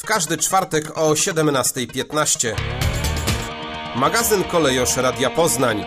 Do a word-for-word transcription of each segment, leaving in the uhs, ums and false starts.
W każdy czwartek o siedemnasta piętnaście. Magazyn Kolejosz Radia Poznań.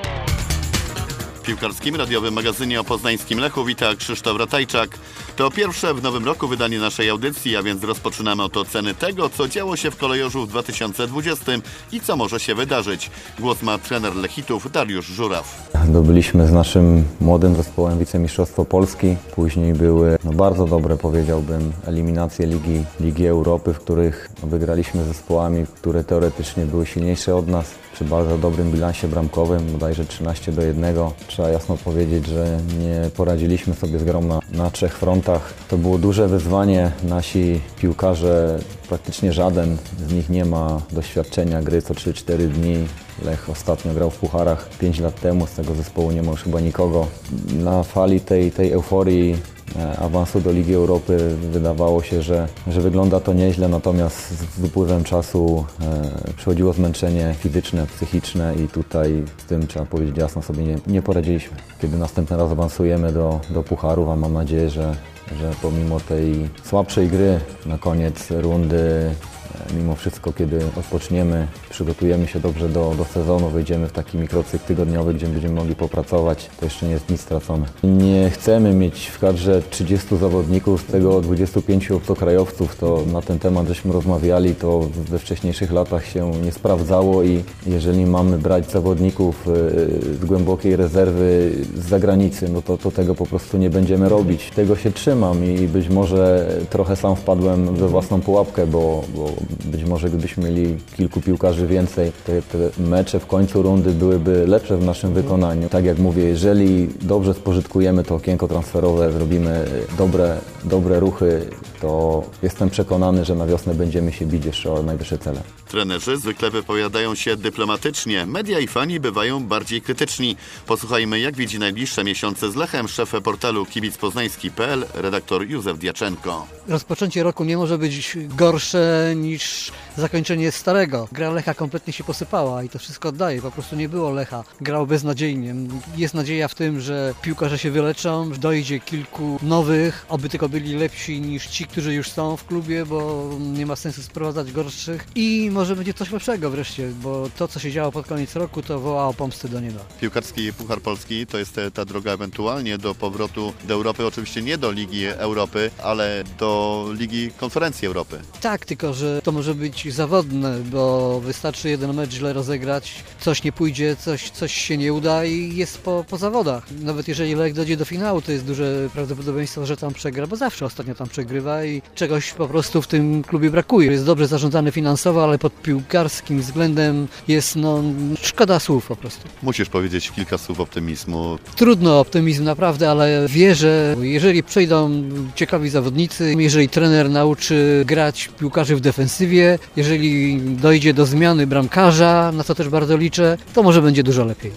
W piłkarskim radiowym magazynie o poznańskim Lechu wita Krzysztof Ratajczak. To pierwsze w nowym roku wydanie naszej audycji, a więc rozpoczynamy od oceny tego, co działo się w Kolejorzu w dwa tysiące dwudziestym i co może się wydarzyć. Głos ma trener Lechitów Dariusz Żuraw. Zdobyliśmy z naszym młodym zespołem wicemistrzostwo Polski. Później były no, bardzo dobre, powiedziałbym, eliminacje Ligi, Ligi Europy, w których no, wygraliśmy zespołami, które teoretycznie były silniejsze od nas. Przy bardzo dobrym bilansie bramkowym, bodajże trzynaście do jednego. Trzeba jasno powiedzieć, że nie poradziliśmy sobie z grą na, na trzech frontach. To było duże wyzwanie. Nasi piłkarze, praktycznie żaden z nich nie ma doświadczenia gry co trzy cztery dni. Lech ostatnio grał w pucharach pięć lat temu, z tego zespołu nie ma już chyba nikogo. Na fali tej, tej euforii awansu do Ligi Europy wydawało się, że, że wygląda to nieźle, natomiast z upływem czasu e, przychodziło zmęczenie fizyczne, psychiczne i tutaj z tym, trzeba powiedzieć jasno, sobie nie, nie poradziliśmy. Kiedy następny raz awansujemy do, do pucharów, a mam nadzieję, że, że pomimo tej słabszej gry na koniec rundy, mimo wszystko, kiedy odpoczniemy, przygotujemy się dobrze do, do sezonu, wejdziemy w taki mikrocykl tygodniowy, gdzie będziemy mogli popracować, to jeszcze nie jest nic stracone. Nie chcemy mieć w kadrze trzydziestu zawodników, z tego dwudziestu pięciu obcokrajowców. To na ten temat żeśmy rozmawiali, to we wcześniejszych latach się nie sprawdzało i jeżeli mamy brać zawodników z głębokiej rezerwy z zagranicy, no to, to tego po prostu nie będziemy robić. Tego się trzymam i być może trochę sam wpadłem we własną pułapkę, bo, bo być może gdybyśmy mieli kilku piłkarzy więcej, te, te mecze w końcu rundy byłyby lepsze w naszym wykonaniu. Tak jak mówię, jeżeli dobrze spożytkujemy to okienko transferowe, zrobimy dobre, dobre ruchy, to jestem przekonany, że na wiosnę będziemy się bić jeszcze o najwyższe cele. Trenerzy zwykle wypowiadają się dyplomatycznie. Media i fani bywają bardziej krytyczni. Posłuchajmy, jak widzi najbliższe miesiące z Lechem szef portalu kibic poznański kropka p l, redaktor Józef Diaczenko. Rozpoczęcie roku nie może być gorsze niż zakończenie starego. Gra Lecha kompletnie się posypała i to wszystko oddaje. Po prostu nie było Lecha. Grał beznadziejnie. Jest nadzieja w tym, że piłkarze się wyleczą, że dojdzie kilku nowych, oby tylko byli lepsi niż ci, którzy już są w klubie, bo nie ma sensu sprowadzać gorszych i może będzie coś lepszego wreszcie, bo to, co się działo pod koniec roku, to wołało pomsty do nieba. Piłkarski Puchar Polski to jest ta droga ewentualnie do powrotu do Europy, oczywiście nie do Ligi Europy, ale do Ligi Konferencji Europy. Tak, tylko że to może być zawodne, bo wystarczy jeden mecz źle rozegrać, coś nie pójdzie, coś, coś się nie uda i jest po, po zawodach. Nawet jeżeli Lech dojdzie do finału, to jest duże prawdopodobieństwo, że tam przegra, bo zawsze ostatnio tam przegrywa i czegoś po prostu w tym klubie brakuje. Jest dobrze zarządzany finansowo, ale pod piłkarskim względem jest no szkoda słów po prostu. Musisz powiedzieć kilka słów optymizmu. Trudno optymizm naprawdę, ale wierzę, jeżeli przejdą ciekawi zawodnicy, jeżeli trener nauczy grać piłkarzy w defensywie, jeżeli dojdzie do zmiany bramkarza, na co też bardzo liczę, to może będzie dużo lepiej.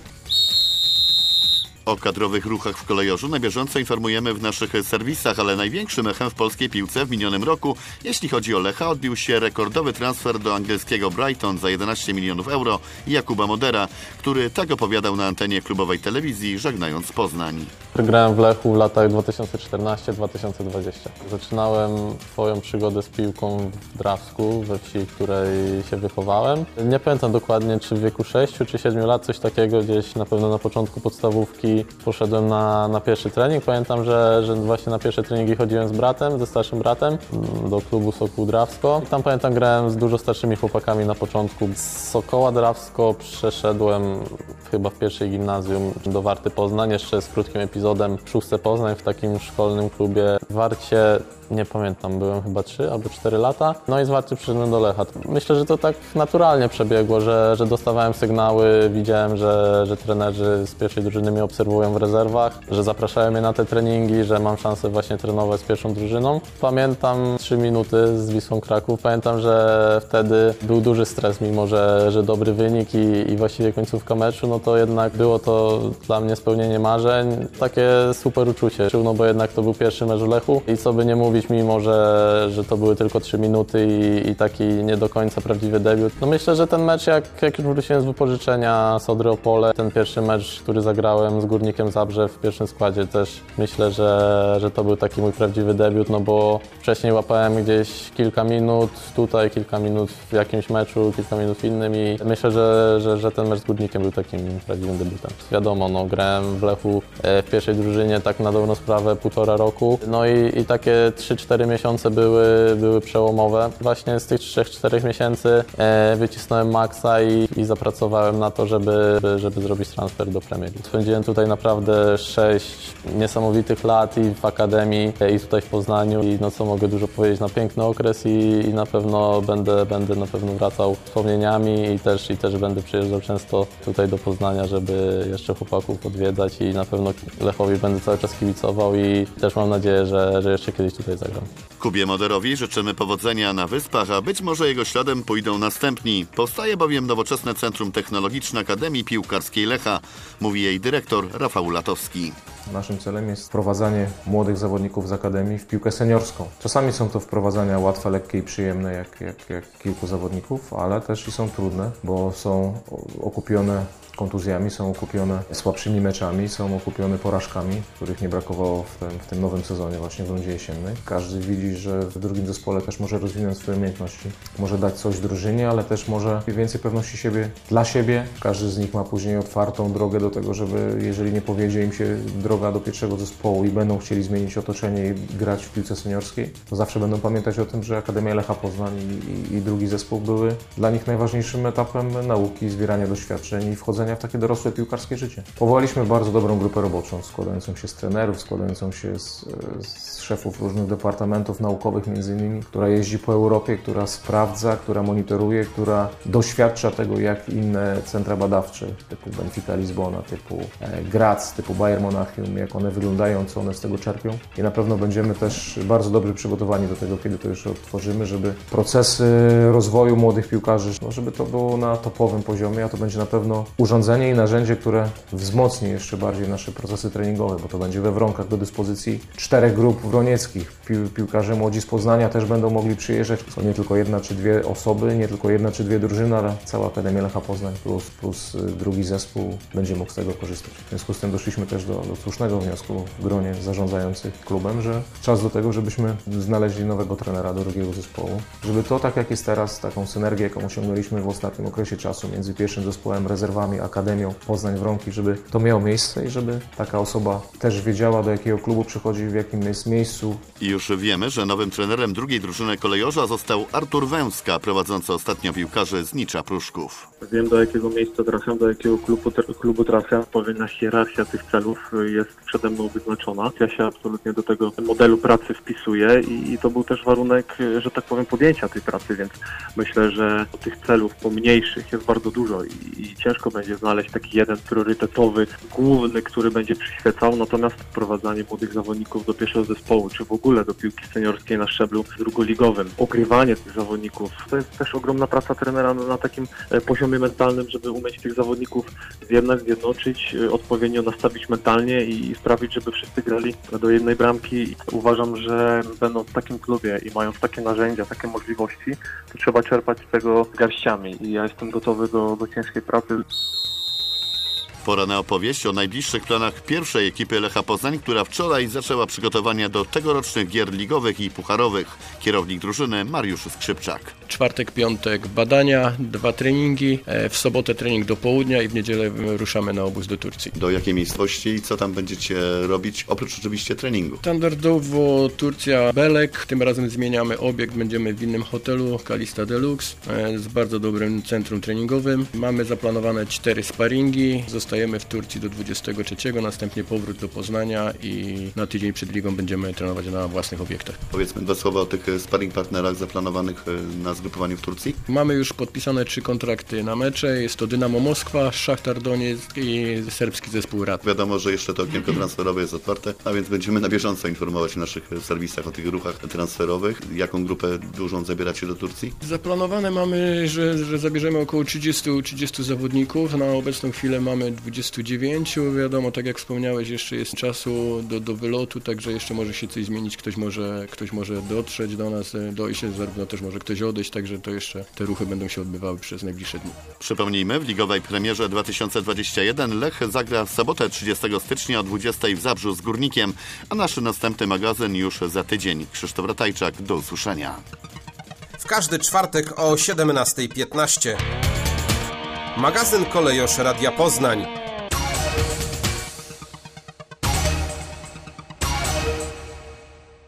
O kadrowych ruchach w Kolejorzu na bieżąco informujemy w naszych serwisach, ale największym echem w polskiej piłce w minionym roku, jeśli chodzi o Lecha, odbił się rekordowy transfer do angielskiego Brighton za jedenaście milionów euro Jakuba Modera, który tak opowiadał na antenie klubowej telewizji, żegnając Poznań. Grałem w Lechu w latach dwa tysiące czternastym do dwa tysiące dwudziestego. Zaczynałem swoją przygodę z piłką w Drawsku, we wsi, w której się wychowałem. Nie pamiętam dokładnie, czy w wieku sześciu czy siedmiu lat, coś takiego, gdzieś na pewno na początku podstawówki poszedłem na, na pierwszy trening. Pamiętam, że, że właśnie na pierwsze treningi chodziłem z bratem, ze starszym bratem do klubu Sokół Drawsko. I tam pamiętam, grałem z dużo starszymi chłopakami na początku. Z Sokoła Drawsko przeszedłem chyba w pierwszej gimnazjum do Warty Poznań, jeszcze z krótkim epizodem w Szóstce Poznań w takim szkolnym klubie w Warcie. Nie pamiętam, byłem chyba trzy albo cztery lata. No i z Warty przyszedłem do Lecha. Myślę, że to tak naturalnie przebiegło, że, że dostawałem sygnały, widziałem, że, że trenerzy z pierwszej drużyny mnie obserwują w rezerwach, że zapraszają mnie na te treningi, że mam szansę właśnie trenować z pierwszą drużyną. Pamiętam trzy minuty z Wisłą Kraków. Pamiętam, że wtedy był duży stres, mimo że, że dobry wynik i, i właściwie końcówka meczu, no to jednak było to dla mnie spełnienie marzeń. Takie super uczucie, no bo jednak to był pierwszy mecz w Lechu i co by nie mówić, wrócić, mimo że, że to były tylko trzy minuty i, i taki nie do końca prawdziwy debiut. No myślę, że ten mecz, jak, jak już wróciłem z wypożyczenia z Odry Opole, ten pierwszy mecz, który zagrałem z Górnikiem Zabrze w pierwszym składzie, też myślę, że, że to był taki mój prawdziwy debiut, no bo wcześniej łapałem gdzieś kilka minut tutaj, kilka minut w jakimś meczu, kilka minut w innym i myślę, że, że, że ten mecz z Górnikiem był takim prawdziwym debiutem. Wiadomo, no, grałem w Lechu w pierwszej drużynie tak na dobrą sprawę półtora roku, no i, i takie trzy cztery miesiące były, były przełomowe. Właśnie z tych trzech czterech miesięcy e, wycisnąłem maksa i, i zapracowałem na to, żeby, żeby zrobić transfer do Premier League. Spędziłem tutaj naprawdę sześć niesamowitych lat i w Akademii, i tutaj w Poznaniu i no co mogę dużo powiedzieć, na piękny okres i, i na pewno będę, będę na pewno wracał wspomnieniami i też, i też będę przyjeżdżał często tutaj do Poznania, żeby jeszcze chłopaków odwiedzać i na pewno Lechowi będę cały czas kibicował i też mam nadzieję, że, że jeszcze kiedyś tutaj zagram. Kubie Moderowi życzymy powodzenia na Wyspach, a być może jego śladem pójdą następni. Powstaje bowiem nowoczesne Centrum Technologiczne Akademii Piłkarskiej Lecha, mówi jej dyrektor Rafał Latowski. Naszym celem jest wprowadzanie młodych zawodników z Akademii w piłkę seniorską. Czasami są to wprowadzania łatwe, lekkie i przyjemne, jak, jak, jak kilku zawodników, ale też i są trudne, bo są okupione kontuzjami, są okupione słabszymi meczami, są okupione porażkami, których nie brakowało w tym, w tym nowym sezonie właśnie w rundzie jesiennej. Każdy widzi, że w drugim zespole też może rozwinąć swoje umiejętności, może dać coś drużynie, ale też może więcej pewności siebie dla siebie. Każdy z nich ma później otwartą drogę do tego, żeby jeżeli nie powiedzie im się droga do pierwszego zespołu i będą chcieli zmienić otoczenie i grać w piłce seniorskiej, to zawsze będą pamiętać o tym, że Akademia Lecha Poznań i, i, i drugi zespół były dla nich najważniejszym etapem nauki, zbierania doświadczeń i wchodzenia w takie dorosłe piłkarskie życie. Powołaliśmy bardzo dobrą grupę roboczą, składającą się z trenerów, składającą się z, z szefów różnych departamentów naukowych między innymi, która jeździ po Europie, która sprawdza, która monitoruje, która doświadcza tego, jak inne centra badawcze typu Benfica Lizbona, typu Graz, typu Bayern Monachium, jak one wyglądają, co one z tego czerpią. I na pewno będziemy też bardzo dobrze przygotowani do tego, kiedy to już odtworzymy, żeby procesy rozwoju młodych piłkarzy, no żeby to było na topowym poziomie, a to będzie na pewno urządzenie i narzędzie, które wzmocni jeszcze bardziej nasze procesy treningowe, bo to będzie we Wronkach do dyspozycji czterech grup wronieckich. Pił, piłkarze młodzi z Poznania też będą mogli przyjeżdżać. To nie tylko jedna czy dwie osoby, nie tylko jedna czy dwie drużyny, ale cała Akademia Lecha Poznań plus, plus drugi zespół będzie mógł z tego korzystać. W związku z tym doszliśmy też do, do słusznego wniosku w gronie zarządzających klubem, że czas do tego, żebyśmy znaleźli nowego trenera do drugiego zespołu. Żeby to, tak jak jest teraz, taką synergię, jaką osiągnęliśmy w ostatnim okresie czasu między pierwszym zespołem, rezerwami, Akademią Poznań Wronki, żeby to miało miejsce i żeby taka osoba też wiedziała, do jakiego klubu przychodzi, w jakim jest miejscu. I już wiemy, że nowym trenerem drugiej drużyny kolejorza został Artur Węska, prowadzący ostatnio piłkarzy z Nicza Pruszków. Wiem, do jakiego miejsca trafiam, do jakiego klubu, klubu trafiam. Powinna hierarchia tych celów jest przede mną wyznaczona. Ja się absolutnie do tego modelu pracy wpisuję i, i to był też warunek, że tak powiem, podjęcia tej pracy, więc myślę, że tych celów pomniejszych jest bardzo dużo i, i ciężko będzie znaleźć taki jeden priorytetowy, główny, który będzie przyświecał, natomiast wprowadzanie młodych zawodników do pierwszego zespołu, czy w ogóle do piłki seniorskiej na szczeblu drugoligowym, ogrywanie tych zawodników, to jest też ogromna praca trenera na, na takim poziomie mentalnym, żeby umieć tych zawodników jednak zjednoczyć, odpowiednio nastawić mentalnie i sprawić, żeby wszyscy grali do jednej bramki. Uważam, że będąc w takim klubie i mając takie narzędzia, takie możliwości, to trzeba czerpać z tego garściami i ja jestem gotowy do, do ciężkiej pracy. Pora na opowieść o najbliższych planach pierwszej ekipy Lecha Poznań, która wczoraj zaczęła przygotowania do tegorocznych gier ligowych i pucharowych. Kierownik drużyny Mariusz Skrzypczak. Czwartek, piątek badania, dwa treningi, w sobotę trening do południa i w niedzielę ruszamy na obóz do Turcji. Do jakiej miejscowości i co tam będziecie robić, oprócz oczywiście treningu? Standardowo Turcja, Belek, tym razem zmieniamy obiekt, będziemy w innym hotelu, Kalista Deluxe, z bardzo dobrym centrum treningowym. Mamy zaplanowane cztery sparingi, zostajemy w Turcji do dwudziestego trzeciego, następnie powrót do Poznania i na tydzień przed ligą będziemy trenować na własnych obiektach. Powiedzmy dwa słowa o tych sparring partnerach zaplanowanych na zgrupowaniu w Turcji. Mamy już podpisane trzy kontrakty na mecze. Jest to Dynamo Moskwa, Szachtar Donieck i serbski zespół Rad. Wiadomo, że jeszcze to okienko transferowe jest otwarte, a więc będziemy na bieżąco informować w naszych serwisach o tych ruchach transferowych. Jaką grupę dużą zabieracie do Turcji? Zaplanowane mamy, że, że zabierzemy około trzydziestu, trzydziestu zawodników. Na obecną chwilę mamy dwudziestu dziewięciu, wiadomo, tak jak wspomniałeś, jeszcze jest czasu do, do wylotu, także jeszcze może się coś zmienić, ktoś może, ktoś może dotrzeć do nas, dojść, zarówno też może ktoś odejść, także to jeszcze te ruchy będą się odbywały przez najbliższe dni. Przypomnijmy, w ligowej premierze dwa tysiące dwudziestym pierwszym Lech zagra w sobotę trzydziestego stycznia o dwudziestej w Zabrzu z Górnikiem, a nasz następny magazyn już za tydzień. Krzysztof Ratajczak, do usłyszenia. W każdy czwartek o siedemnasta piętnaście. Magazyn Kolejosz Radia Poznań.